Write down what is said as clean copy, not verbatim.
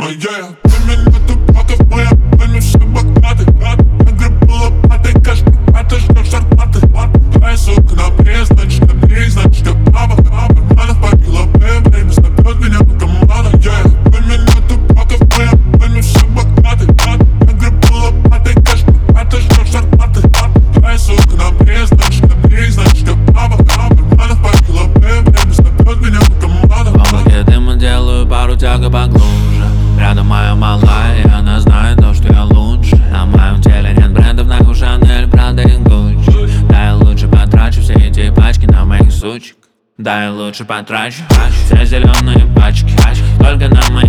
yeah. Ты меня тупаков, моя пойми все богаты. На грибу лопатой, каждый ты ждешь зарплаты. Твоя сука на приезд, значит я приезд, значит я папа. Манов побила время, забьет меня команда, yeah. Ты меня тупаков, моя пойми все богаты. На грибу лопатой, каждый ты ждешь зарплаты. Твоя сука на приезд, значит я приезд, значит я папа. Манов побила время, забьет меня команда. В облаке дыма делаю пару тяга поглубже. Рядом моя малая, и она знает то, что я лучше. На моем теле нет брендов, нахуй Шанель, Прада и Гуччи. Да я лучше потрачу все эти пачки на моих сучек. Да я лучше потрачу все зеленые пачки только на мои